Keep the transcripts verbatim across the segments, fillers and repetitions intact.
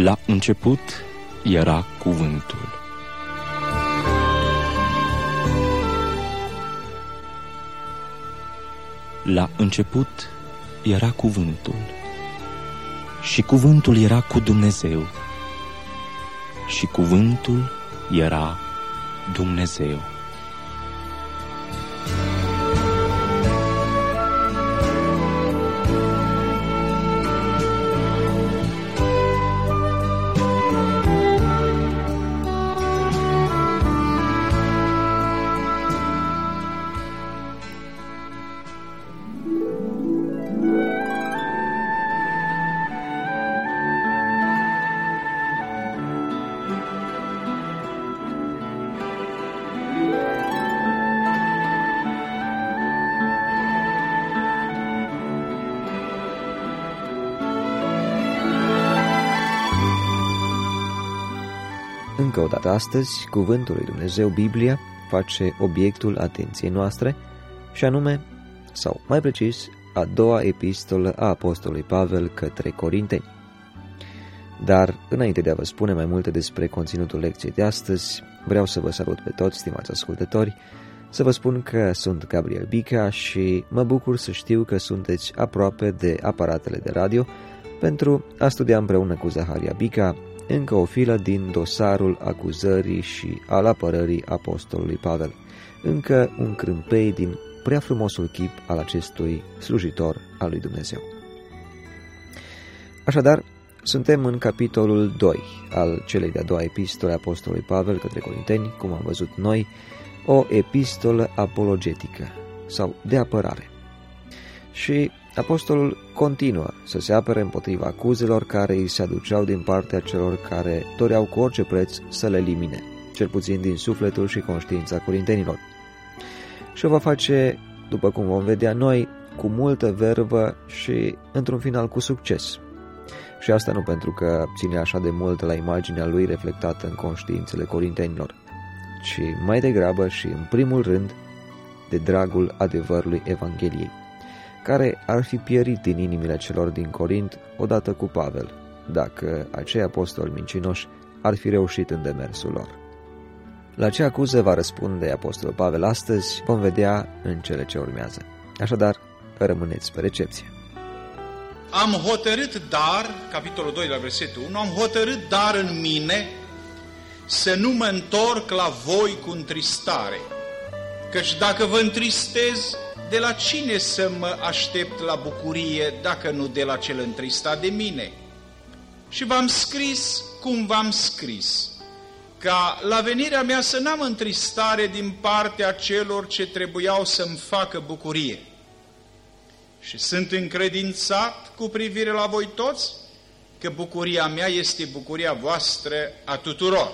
La început era Cuvântul. La început era Cuvântul, și Cuvântul era cu Dumnezeu, și Cuvântul era Dumnezeu. Încă o dată astăzi, Cuvântul lui Dumnezeu, Biblia, face obiectul atenției noastre, și anume, sau mai precis, a doua epistolă a apostolului Pavel către Corinteni. Dar, înainte de a vă spune mai multe despre conținutul lecției de astăzi, vreau să vă salut pe toți, stimați ascultători, să vă spun că sunt Gabriel Bica și mă bucur să știu că sunteți aproape de aparatele de radio pentru a studia împreună cu Zaharia Bica încă o filă din dosarul acuzării și al apărării apostolului Pavel, încă un crâmpei din prea frumosul chip al acestui slujitor al lui Dumnezeu. Așadar, suntem în capitolul doi al celei de-a doua epistole a apostolului Pavel către Corinteni, cum am văzut noi, o epistolă apologetică sau de apărare. Și apostolul continuă să se apere împotriva acuzelor care îi se aduceau din partea celor care doreau cu orice preț să le elimine, cel puțin din sufletul și conștiința corintenilor. Și o va face, după cum vom vedea noi, cu multă vervă și, într-un final, cu succes. Și asta nu pentru că ține așa de mult la imaginea lui reflectată în conștiințele corintenilor, ci mai degrabă și, în primul rând, de dragul adevărului Evangheliei, care ar fi pierit din inimile celor din Corint odată cu Pavel, dacă acei apostoli mincinoși ar fi reușit în demersul lor. La ce acuză va răspunde apostolul Pavel astăzi, vom vedea în cele ce urmează. Așadar, rămâneți pe recepție. Am hotărât dar, capitolul doi la versetul unu, am hotărât dar în mine să nu mă întorc la voi cu întristare, căci dacă vă întristez, de la cine să mă aștept la bucurie dacă nu de la cel întristat de mine? Și v-am scris cum v-am scris, ca la venirea mea să n-am întristare din partea celor ce trebuiau să-mi facă bucurie. Și sunt încredințat cu privire la voi toți că bucuria mea este bucuria voastră a tuturor.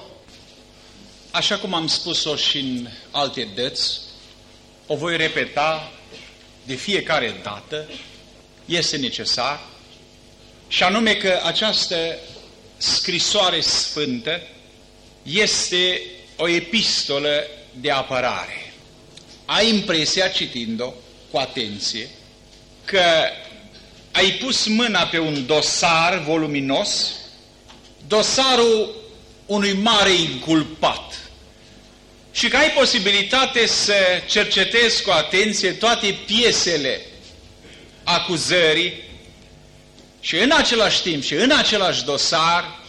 Așa cum am spus-o și în alte dăți, o voi repeta de fiecare dată, este necesar, și anume că această scrisoare sfântă este o epistolă de apărare. Ai impresia, citind-o cu atenție, că ai pus mâna pe un dosar voluminos, dosarul unui mare inculpat, și că ai posibilitate să cercetezi cu atenție toate piesele acuzării și în același timp și în același dosar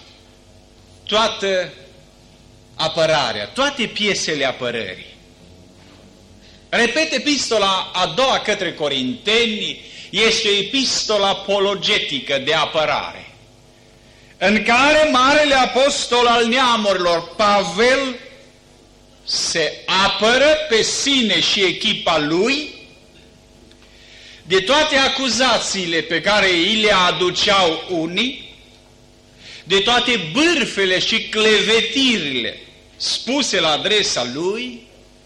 toată apărarea, toate piesele apărării. Repet, epistola a doua către Corinteni este o epistolă apologetică de apărare, în care Marele Apostol al neamurilor, Pavel, se apără pe sine și echipa lui de toate acuzațiile pe care îi le aduceau unii, de toate bârfele și clevetirile spuse la adresa lui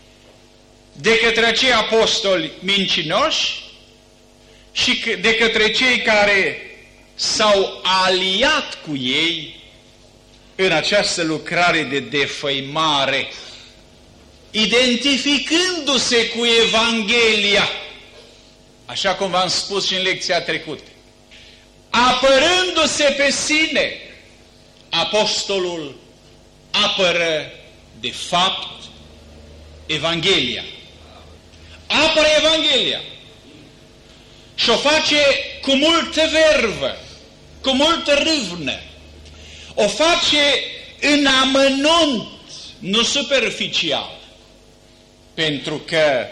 de către acei apostoli mincinoși și de către cei care s-au aliat cu ei în această lucrare de defăimare, identificându-se cu Evanghelia, așa cum v-am spus și în lecția trecută, apărându-se pe sine, apostolul apără de fapt Evanghelia. Apără Evanghelia. Și o face cu multă vervă, cu multă râvnă. O face în amănunt, nu superficial. Pentru că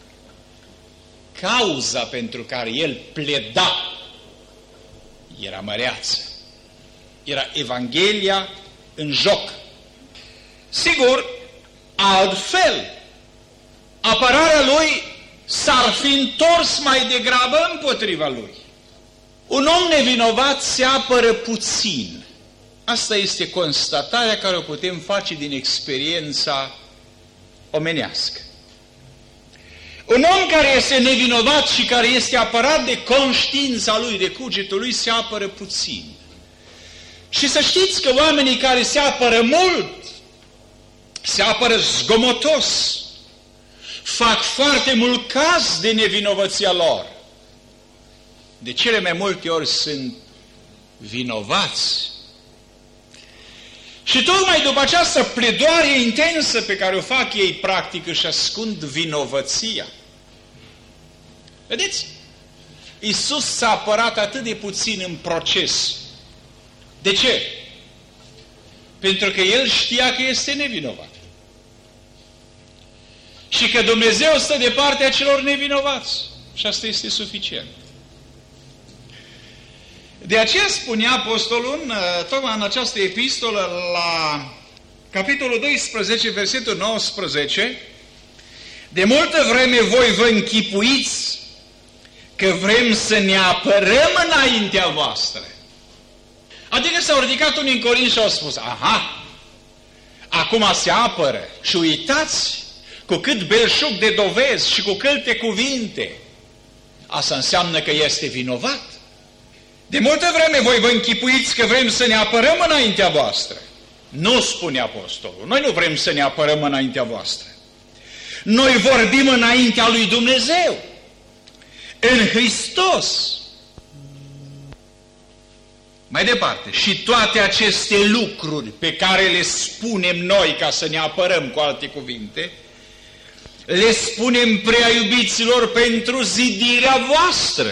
cauza pentru care el pleda era măreață. Era Evanghelia în joc. Sigur, altfel, apărarea lui s-ar fi întors mai degrabă împotriva lui. Un om nevinovat se apără puțin. Asta este constatarea care o putem face din experiența omenească. Un om care este nevinovat și care este apărat de conștiința lui, de cugetul lui, se apără puțin. Și să știți că oamenii care se apără mult, se apără zgomotos, fac foarte mult caz de nevinovăția lor. De cele mai multe ori sunt vinovați. Și tocmai după această pledoarie intensă pe care o fac ei, practic își ascund vinovăția. Vedeți? Iisus s-a apărat atât de puțin în proces. De ce? Pentru că El știa că este nevinovat. Și că Dumnezeu stă de partea celor nevinovați. Și asta este suficient. De aceea spunea apostolul, tocmai în această epistolă, la capitolul doisprezece, versetul nouăsprezece, de multă vreme voi vă închipuiți că vrem să ne apărăm înaintea voastră. Adică s-au ridicat unii în Corint și au spus, aha, acum se apără și uitați cu cât belșug de dovezi și cu câte cuvinte. Asta înseamnă că este vinovat. De multă vreme voi vă închipuiți că vrem să ne apărăm înaintea voastră. Nu spune apostolul, noi nu vrem să ne apărăm înaintea voastră. Noi vorbim înaintea lui Dumnezeu, în Hristos. Mai departe, și toate aceste lucruri pe care le spunem noi ca să ne apărăm, cu alte cuvinte, le spunem, prea iubiților, pentru zidirea voastră.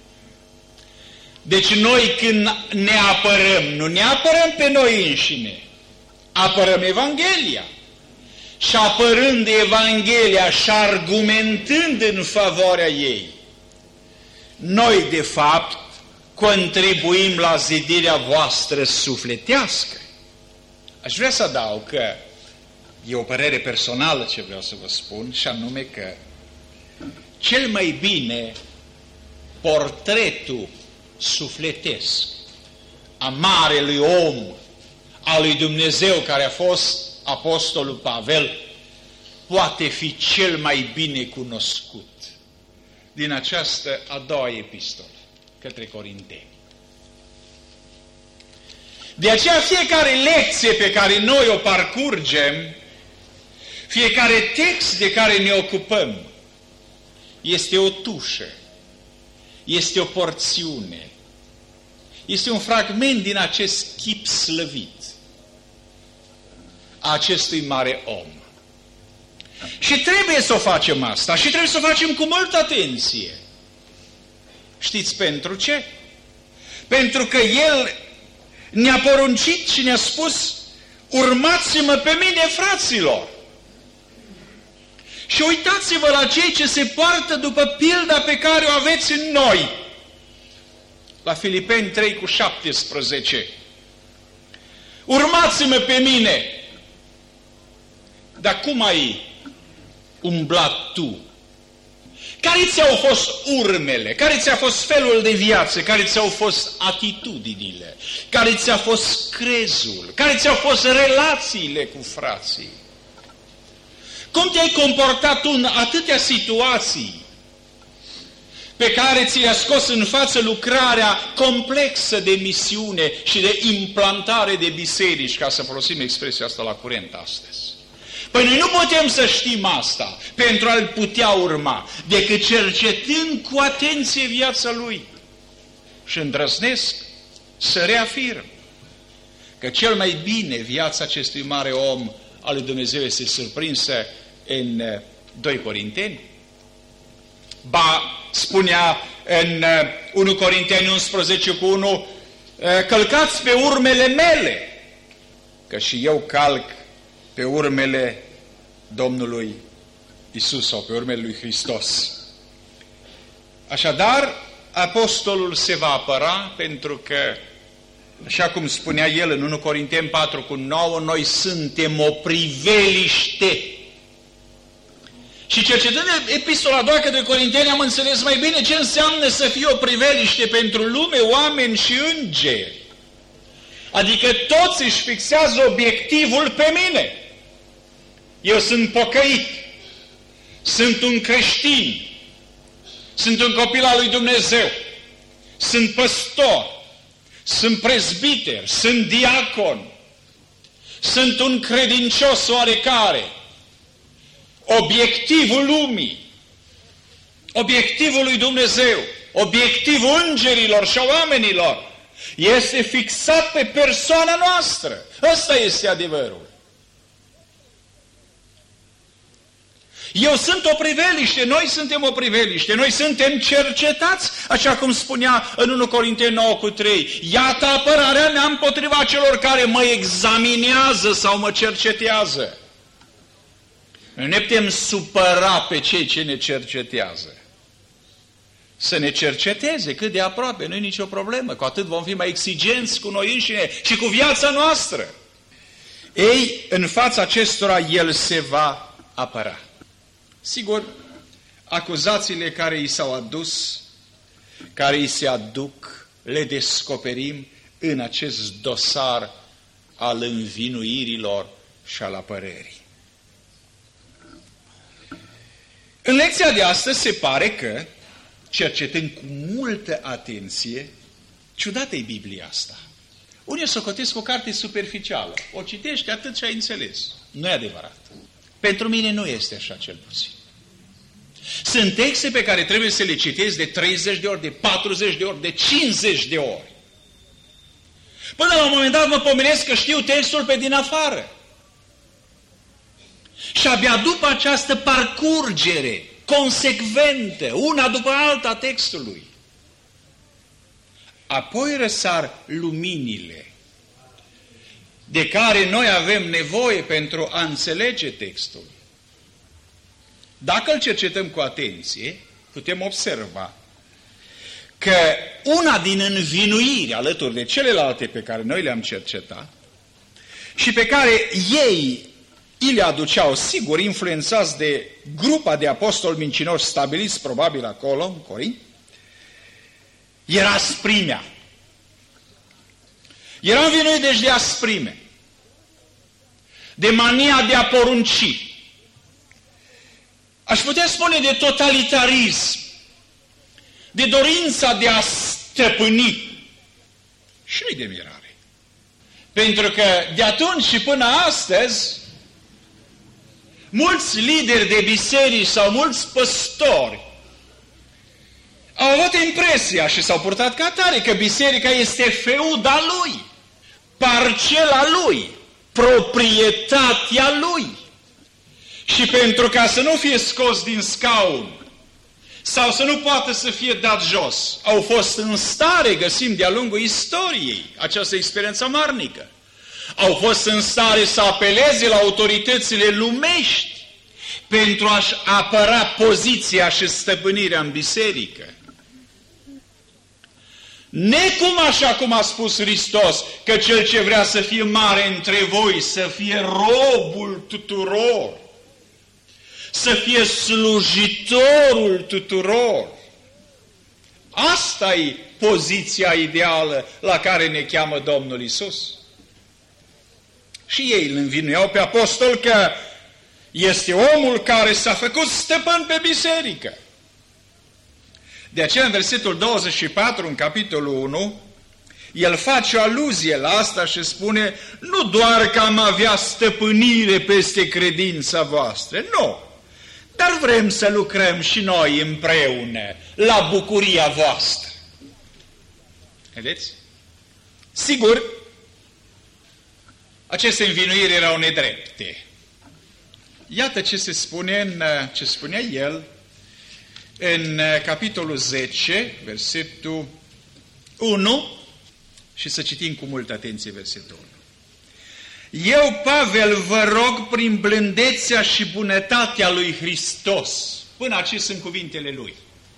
Deci noi când ne apărăm, nu ne apărăm pe noi înșine, apărăm Evanghelia. Și apărând Evanghelia și argumentând în favoarea ei, noi de fapt contribuim la zidirea voastră sufletească. Aș vrea să adaug că e o părere personală ce vreau să vă spun, și anume că cel mai bine portretul sufletesc a marelui om al lui Dumnezeu care a fost apostolul Pavel poate fi cel mai bine cunoscut din această a doua epistolă către Corinteni. De aceea fiecare lecție pe care noi o parcurgem, fiecare text de care ne ocupăm, este o tușă, este o porțiune, este un fragment din acest chip slăvit a acestui mare om. Și trebuie să o facem asta și trebuie să o facem cu multă atenție. Știți pentru ce? Pentru că El ne-a poruncit și ne-a spus, urmați-mă pe mine, fraților. Și uitați-vă la cei ce se poartă după pilda pe care o aveți în noi. La Filipeni trei cu șaptesprezece. Urmați-mă pe mine. Dar cum ai umblat tu? Care ți-au fost urmele? Care ți-a fost felul de viață? Care ți-au fost atitudinile? Care ți-a fost crezul? Care ți-au fost relațiile cu frații? Cum te-ai comportat tu în atâtea situații pe care ți le-a scos în față lucrarea complexă de misiune și de implantare de biserici, ca să folosim expresia asta la curent astăzi? Păi noi nu putem să știm asta pentru a-L putea urma, decât cercetând cu atenție viața Lui. Și îndrăznesc să reafirm că cel mai bine viața acestui mare om al lui Dumnezeu este surprinsă în doi Corinteni. Ba, spunea în unu Corinteni unsprezece cu unu, călcați pe urmele mele, că și eu calc pe urmele Domnului Isus sau pe urmele lui Hristos. Așadar, apostolul se va apăra pentru că, așa cum spunea el în unu Corinteni patru cu nouă, noi suntem o priveliște. Și cercetând epistola a doua către Corinteni am înțeles mai bine ce înseamnă să fie o priveliște pentru lume, oameni și îngeri. Adică toți își fixează obiectivul pe mine. Eu sunt pocăit, sunt un creștin, sunt un copil al lui Dumnezeu, sunt păstor, sunt prezbiter, sunt diacon, sunt un credincios oarecare. Obiectivul lumii, obiectivul lui Dumnezeu, obiectivul îngerilor și a oamenilor este fixat pe persoana noastră. Ăsta este adevărul. Eu sunt o priveliște, noi suntem o priveliște, noi suntem cercetați, așa cum spunea în unu Corinteni nouă cu trei. Iată apărarea mea împotriva celor care mă examinează sau mă cercetează. Noi ne putem supăra pe cei ce ne cercetează. Să ne cerceteze cât de aproape, nu e nicio problemă, cu atât vom fi mai exigenți cu noi înșine și cu viața noastră. Ei, în fața acestora, el se va apăra. Sigur, acuzațiile care i s-au adus, care i se aduc, le descoperim în acest dosar al învinuirilor și al apărării. În lecția de astăzi se pare că, cercetând cu multă atenție, ciudată e Biblia asta. Unii o socotesc o carte superficială. O citești atât și ai înțeles. Nu e adevărat. Pentru mine nu este așa, cel puțin. Sunt texte pe care trebuie să le citesc de treizeci de ori, de patruzeci de ori, de cincizeci de ori. Până la un moment dat mă pomenesc că știu textul pe din afară. Și abia după această parcurgere consecventă, una după alta textului, apoi răsar luminile de care noi avem nevoie pentru a înțelege textul. Dacă îl cercetăm cu atenție, putem observa că una din învinuiri alături de celelalte pe care noi le-am cercetat și pe care ei îi le aduceau, sigur, influențați de grupa de apostoli mincinoși stabiliți probabil acolo, în Corint, era asprimea. Era învinuit deci de asprime, de mania de a porunci. Aș putea spune de totalitarism, de dorința de a stăpâni. Și nu-i de mirare. Pentru că de atunci și până astăzi, mulți lideri de biserici sau mulți păstori au avut impresia și s-au purtat ca atare că biserica este feuda lui, parcela lui, proprietatea lui. Și pentru ca să nu fie scos din scaun sau să nu poată să fie dat jos, au fost în stare, găsim de-a lungul istoriei această experiență amarnică, au fost în stare să apeleze la autoritățile lumești pentru a-și apăra poziția și stăpânirea în biserică. Necum așa cum a spus Hristos, că cel ce vrea să fie mare între voi, să fie robul tuturor, să fie slujitorul tuturor. Asta e poziția ideală la care ne cheamă Domnul Iisus. Și ei îl învinuiau pe apostol că este omul care s-a făcut stăpân pe biserică. De aceea în versetul douăzeci și patru, în capitolul unu, el face o aluzie la asta și spune, nu doar că am avea stăpânire peste credința voastră, nu, dar vrem să lucrăm și noi împreună la bucuria voastră. Vedeți? Sigur, Aceste învinuiri erau nedrepte. Iată ce se spune în, ce spunea el în capitolul zece, versetul unu, și să citim cu multă atenție versetul unu. Eu, Pavel, vă rog prin blândețea și bunătatea lui Hristos. Până aici sunt cuvintele lui.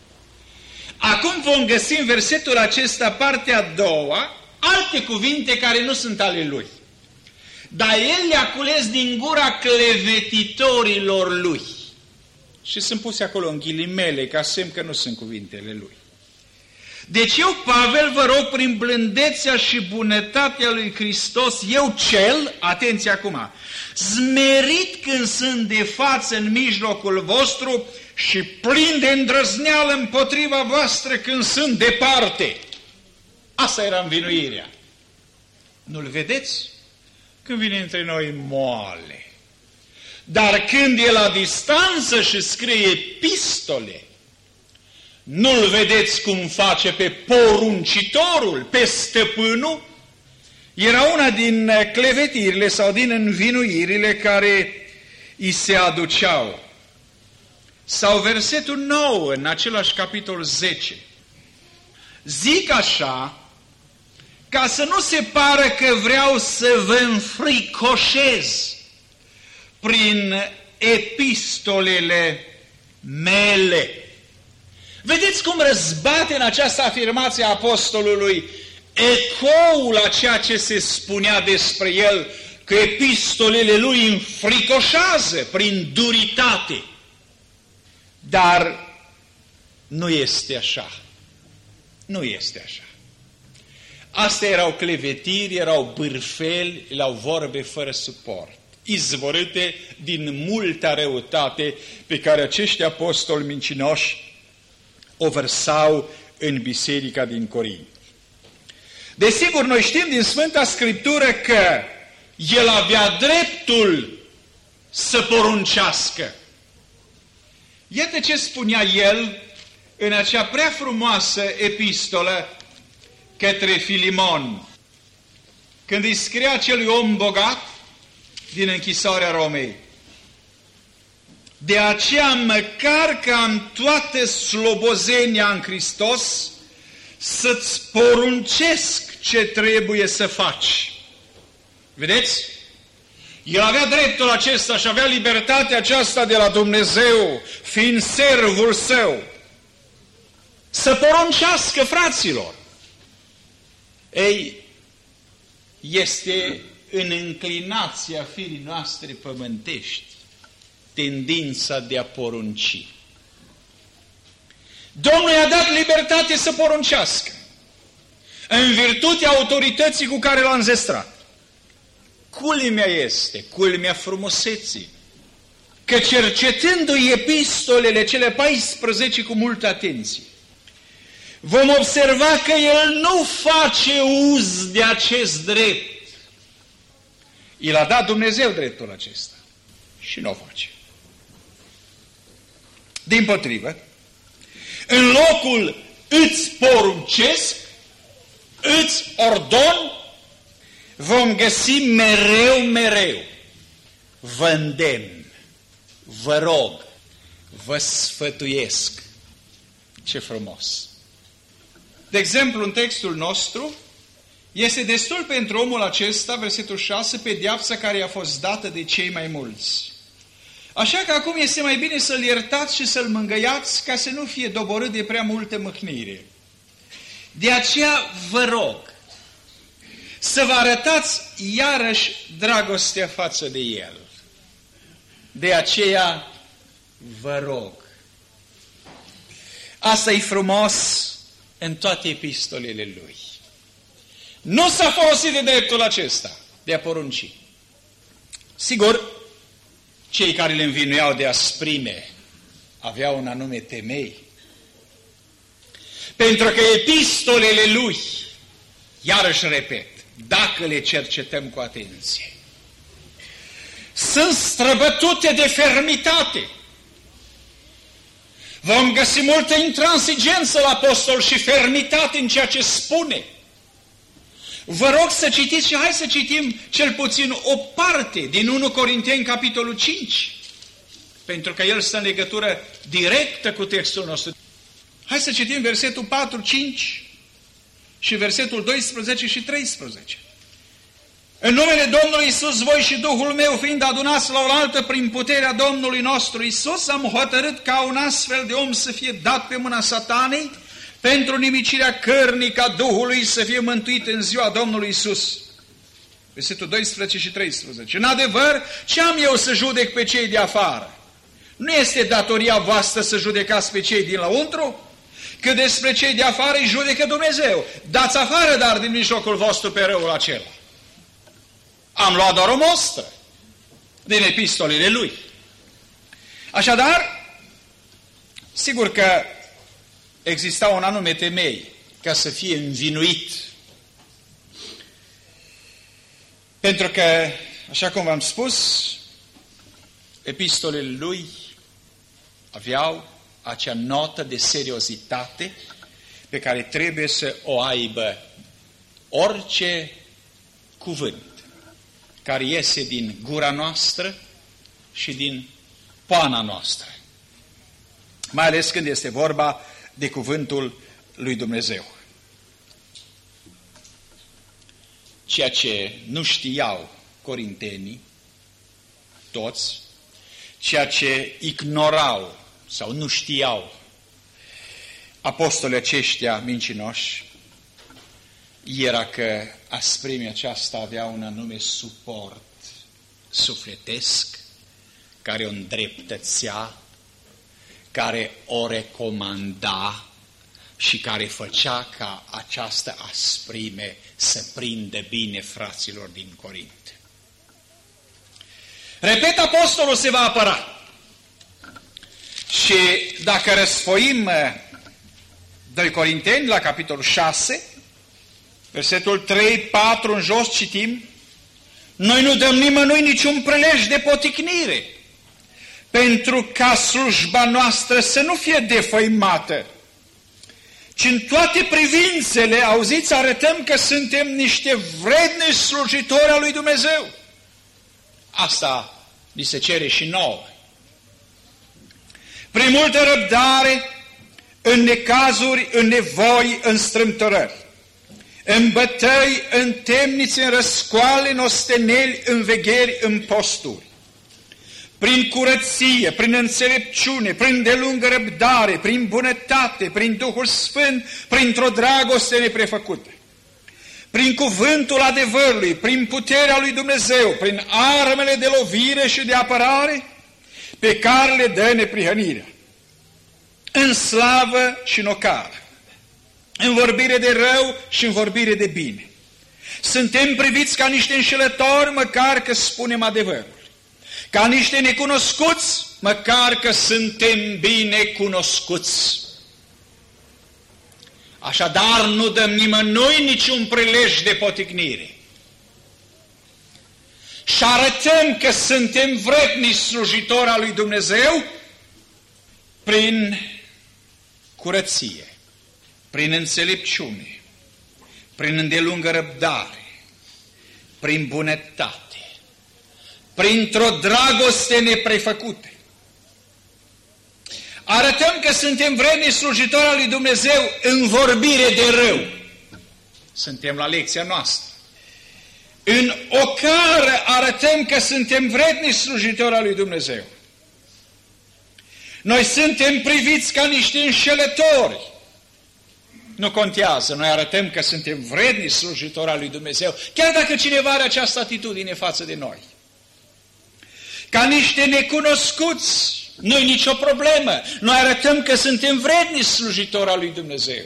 Acum vom găsi în versetul acesta, partea a doua, alte cuvinte care nu sunt ale lui. Dar el le-a cules din gura clevetitorilor lui. Și sunt puse acolo în ghilimele, ca semn că nu sunt cuvintele lui. Deci eu, Pavel, vă rog prin blândețea și bunătatea lui Hristos, eu cel, atenție acum, smerit când sunt de față în mijlocul vostru și plin de îndrăzneală împotriva voastră când sunt departe. Asta era învinuirea. Nu-l vedeți? Când vine între noi moale. Dar când e la distanță și scrie epistole, nu-l vedeți cum face pe poruncitorul, pe stăpânul? Era una din clevetirile sau din învinuirile care îi se aduceau. Sau versetul nouă, în același capitol zece. Zic așa, ca să nu se pară că vreau să vă înfricoșez prin epistolele mele. Vedeți cum răzbate în această afirmație a apostolului ecoul a ceea ce se spunea despre el, că epistolele lui înfricoșează prin duritate. Dar nu este așa. Nu este așa. Astea erau clevetiri, erau bârfeli, erau vorbe fără suport, izvorâte din multă răutate pe care acești apostoli mincinoși o vărsau în biserica din Corint. Desigur, noi știm din Sfânta Scriptură că el avea dreptul să poruncească. Iată ce spunea el în acea prea frumoasă epistolă către Filimon, când îi scria acelui om bogat din închisoarea Romei. De aceea, măcar că am toată slobozenia în Hristos, să-ți poruncesc ce trebuie să faci. Vedeți? El avea dreptul acesta și avea libertatea aceasta de la Dumnezeu, fiind servul său, să poruncească fraților. Ei, este în înclinația firii noastre pământești tendința de a porunci. Domnul i-a dat libertate să poruncească, în virtutea autorității cu care l-a înzestrat. Culmea este, culmea frumuseții, că cercetându-i epistolele cele paisprezece cu multă atenție, vom observa că el nu face uz de acest drept. El a dat Dumnezeu dreptul acesta și nu o face. Dimpotrivă, în locul îți poruncesc, îți ordon, vom găsi mereu, mereu, vă îndemn, vă rog, vă sfătuiesc. Ce frumos! De exemplu, în textul nostru, este destul pentru omul acesta, versetul șase, pedeapsa care i-a fost dată de cei mai mulți. Așa că acum este mai bine să-l iertați și să-l mângâiați ca să nu fie doborât de prea multă mâhnire. De aceea vă rog să vă arătați iarăși dragostea față de el. De aceea vă rog. Asta e frumos în toate epistolele lui. Nu s-a folosit de dreptul acesta de a porunci. Sigur, cei care le învinuiau de asprime aveau un anume temei. Pentru că epistolele lui, iarăși repet, dacă le cercetăm cu atenție, sunt străbătute de fermitate. Vom găsi multă intransigență la apostol și fermitate în ceea ce spune. Vă rog să citiți și hai să citim cel puțin o parte din unu Corinteni, capitolul cinci, pentru că el stă în legătură directă cu textul nostru. Hai să citim versetul patru, cinci și versetul doisprezece și treisprezece. În numele Domnului Iisus, voi și Duhul meu, fiind adunați la oaltă prin puterea Domnului nostru Iisus, am hotărât ca un astfel de om să fie dat pe mâna Satanei, pentru nimicirea cărnii, ca Duhului să fie mântuit în ziua Domnului Iisus. Versetul doisprezece și treisprezece. În adevăr, ce am eu să judec pe cei de afară? Nu este datoria voastră să judecați pe cei din lăuntru? Că despre cei de afară îi judecă Dumnezeu. Dați afară, dar, din mijlocul vostru pe răul acela. Am luat doar o mostră din epistolele lui. Așadar, sigur că exista un anume temei ca să fie învinuit. Pentru că, așa cum v-am spus, epistolele lui aveau acea notă de seriozitate pe care trebuie să o aibă orice cuvânt care iese din gura noastră și din poana noastră. Mai ales când este vorba de cuvântul lui Dumnezeu. Ceea ce nu știau corintenii, toți, ceea ce ignorau sau nu știau apostolii aceștia mincinoși, era că asprimea aceasta avea un anume suport sufletesc care o îndreptățea, care o recomanda și care făcea ca această asprime să prindă bine fraților din Corint. Repet, apostolul se va apăra. Și dacă răsfoim doi Corinteni la capitolul șase, versetul trei, patru în jos citim: noi nu dăm nimănui niciun prelej de poticnire, pentru ca slujba noastră să nu fie defăimată, ci în toate privințele, auziți, arătăm că suntem niște vrednici slujitori al lui Dumnezeu. Asta ni se cere și nouă. Prin multă răbdare, în necazuri, în nevoi, în strâmtorări, în bătăi, în temnițe, în răscoale, în osteneli, în vegheri, în posturi, prin curăție, prin înțelepciune, prin delungă răbdare, prin bunătate, prin Duhul Sfânt, printr-o dragoste neprefăcută, prin cuvântul adevărului, prin puterea lui Dumnezeu, prin armele de lovire și de apărare pe care le dă neprihănirea, în slavă și în ocară, în vorbire de rău și în vorbire de bine. Suntem priviți ca niște înșelători, măcar că spunem adevărul, ca niște necunoscuți, măcar că suntem bine cunoscuți. Așadar, nu dăm nimănui niciun prilej de poticnire. Și arătăm că suntem vrednici slujitori al lui Dumnezeu prin curăție, prin înțelepciune, prin îndelungă răbdare, prin bunătate, printr-o dragoste neprefăcută. Arătăm că suntem vrednici slujitori al lui Dumnezeu în vorbire de rău. Suntem la lecția noastră. În ocară arătăm că suntem vrednici slujitori al lui Dumnezeu. Noi suntem priviți ca niște înșelători. Nu contează, noi arătăm că suntem vrednici slujitori al lui Dumnezeu, chiar dacă cineva are această atitudine față de noi. Ca niște necunoscuți, nu-i nicio problemă. Noi arătăm că suntem vrednici slujitori al lui Dumnezeu.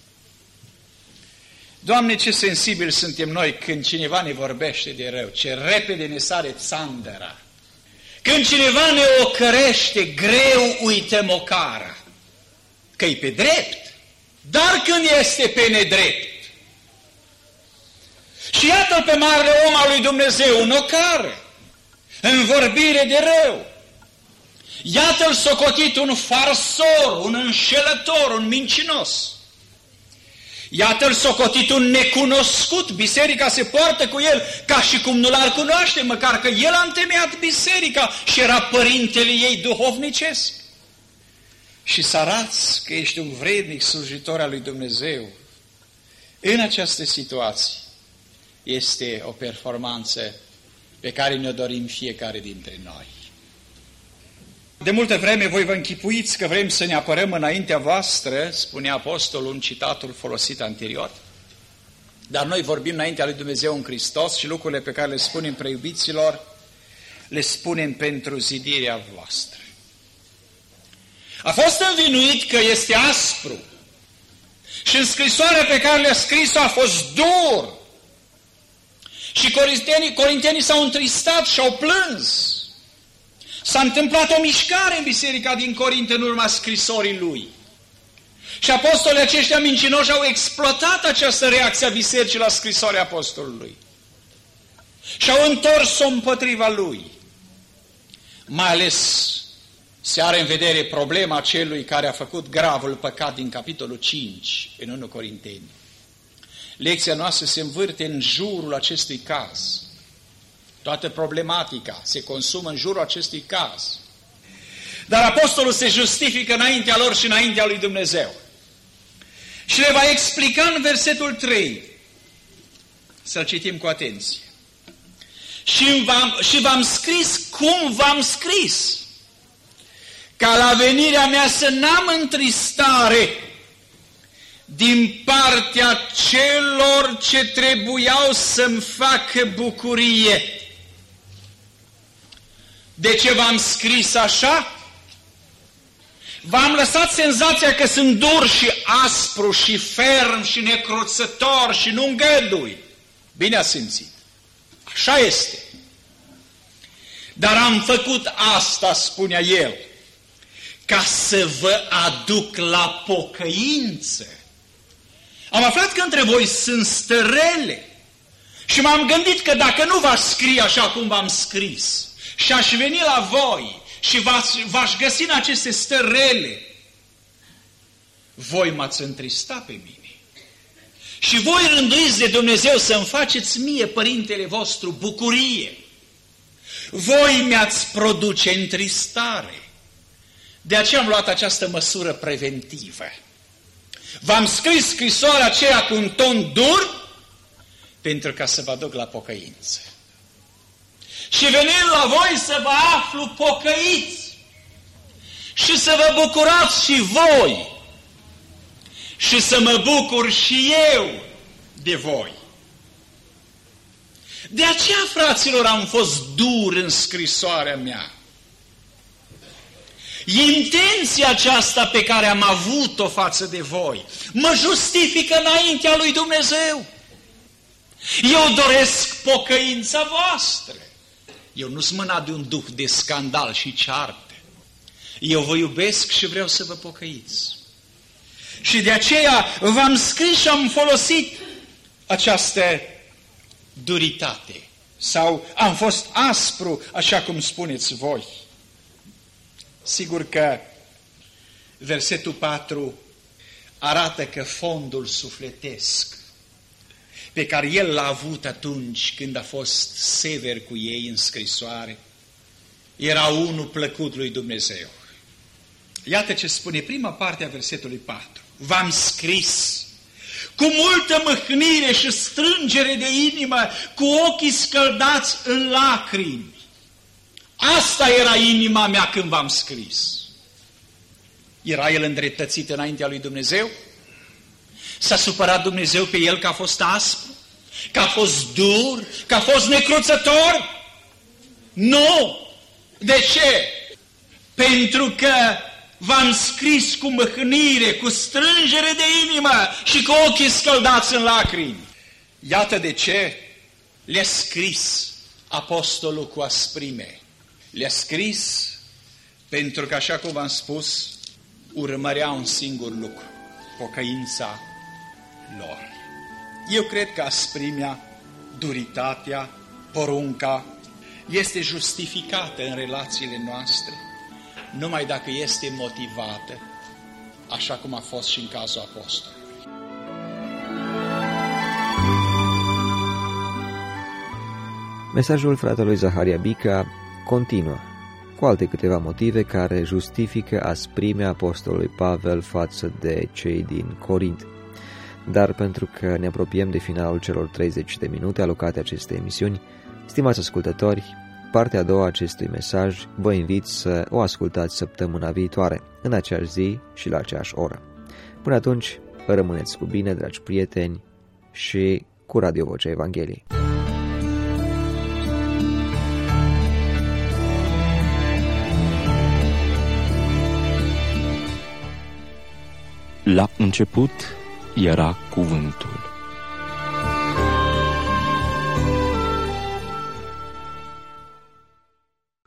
Doamne, ce sensibili suntem noi când cineva ne vorbește de rău, ce repede ne sare țandăra. Când cineva ne ocărește, greu uităm ocara, că-i pe drept, dar când este pe nedrept. Și iată-l pe marele om al lui Dumnezeu în ocară, în vorbire de rău. Iată-l socotit un farsor, un înșelător, un mincinos. Iată-l socotit un necunoscut, biserica se poartă cu el ca și cum nu l-ar cunoaște, măcar că el a întemeiat biserica și era părintele ei duhovnicesc. Și să arăți că ești un vrednic slujitor al lui Dumnezeu în această situație este o performanță pe care ne-o dorim fiecare dintre noi. De multă vreme voi vă închipuiți că vrem să ne apărăm înaintea voastră, spune apostolul în citatul folosit anterior, dar noi vorbim înaintea lui Dumnezeu în Hristos și lucrurile pe care le spunem preiubiților, le spunem pentru zidirea voastră. A fost învinuit că este aspru și în scrisoarea pe care le-a scris-o a fost dur și corintenii, corintenii s-au întristat și au plâns. S-a întâmplat o mișcare în biserica din Corint în urma scrisorii lui. Și apostolii aceștia mincinoși au exploatat această reacție a bisericii la scrisoarea apostolului. Și au întors-o împotriva lui. Mai ales se are în vedere problema celui care a făcut gravul păcat din capitolul cinci în întâi Corinteni. Lecția noastră se învârte în jurul acestui caz. Toată problematica se consumă în jurul acestui caz. Dar apostolul se justifică înaintea lor și înaintea lui Dumnezeu. Și le va explica în versetul trei. Să-l citim cu atenție. Și v-am, și v-am scris cum v-am scris, ca la venirea mea să n-am întristare din partea celor ce trebuiau să-mi facă bucurie. De ce v-am scris așa? V-am lăsat senzația că sunt dur și aspru și ferm și necruțător și nu îngădui. Bine ați simțit. Așa este. Dar am făcut asta, spunea el, ca să vă aduc la pocăință. Am aflat că între voi sunt stărele și m-am gândit că dacă nu v-aș scrie așa cum v-am scris și aș veni la voi și v-aș găsi în aceste stărele, voi m-ați întristat pe mine. Și voi rânduiți de Dumnezeu să-mi faceți mie, părintele vostru, bucurie. Voi mi-ați produce întristare. De aceea am luat această măsură preventivă. V-am scris scrisoarea aceea cu un ton dur pentru ca să vă aduc la pocăință. Și venind la voi să vă aflu pocăiți și să vă bucurați și voi și să mă bucur și eu de voi. De aceea, fraților, am fost dur în scrisoarea mea. Intenția aceasta pe care am avut-o față de voi mă justifică înaintea lui Dumnezeu. Eu doresc pocăința voastră. Eu nu sunt mânat de un duh de scandal și ceartă. Eu vă iubesc și vreau să vă pocăiți. Și de aceea v-am scris și am folosit această duritate. Sau am fost aspru, așa cum spuneți voi. Sigur că versetul patru arată că fondul sufletesc pe care el l-a avut atunci când a fost sever cu ei în scrisoare era unul plăcut lui Dumnezeu. Iată ce spune prima parte a versetului patru. V-am scris cu multă mâhnire și strângere de inimă, cu ochii scăldați în lacrimi. Asta era inima mea când v-am scris. Era el îndreptățit înaintea lui Dumnezeu? S-a supărat Dumnezeu pe el că a fost aspru? Că a fost dur? Că a fost necruțător? Nu! De ce? Pentru că v-am scris cu mâhnire, cu strângere de inimă și cu ochii scăldați în lacrimi. Iată de ce le-a scris apostolul cu asprime. Le-a scris pentru că, așa cum v-am spus, urmărea un singur lucru, pocăința lor. Eu cred că asprimea, duritatea, porunca este justificată în relațiile noastre numai dacă este motivată, așa cum a fost și în cazul apostolului. Mesajul fratelui Zaharia Bica continuă cu alte câteva motive care justifică asprimea apostolului Pavel față de cei din Corint. Dar pentru că ne apropiem de finalul celor treizeci de minute alocate acestei emisiuni, stimați ascultători, partea a doua a acestui mesaj vă invit să o ascultați săptămâna viitoare, în aceeași zi și la aceeași oră. Până atunci, rămâneți cu bine, dragi prieteni, și cu Radio Vocea Evangheliei. La început era cuvântul